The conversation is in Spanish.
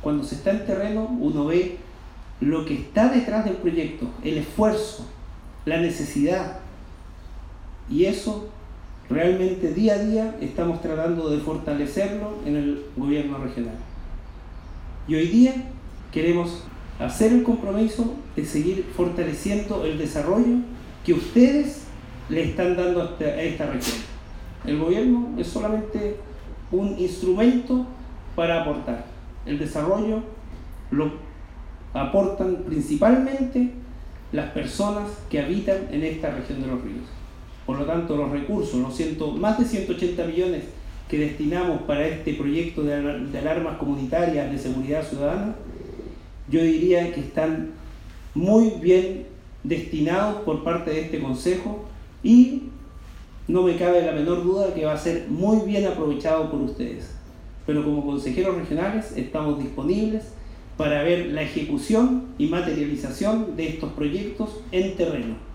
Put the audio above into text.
cuando se está en terreno, uno ve lo que está detrás del proyecto, el esfuerzo, la necesidad. Y eso realmente día a día estamos tratando de fortalecerlo en el gobierno regional. Y hoy día queremos hacer el compromiso de seguir fortaleciendo el desarrollo que ustedes le están dando a esta región. El gobierno es solamente un instrumento para aportar. El desarrollo lo aportan principalmente las personas que habitan en esta región de los ríos. Por lo tanto, los recursos, más de 180 millones que destinamos para este proyecto de alarmas comunitarias de seguridad ciudadana, yo diría que están muy bien destinados por parte de este Consejo y no me cabe la menor duda que va a ser muy bien aprovechado por ustedes. Pero como consejeros regionales estamos disponibles para ver la ejecución y materialización de estos proyectos en terreno.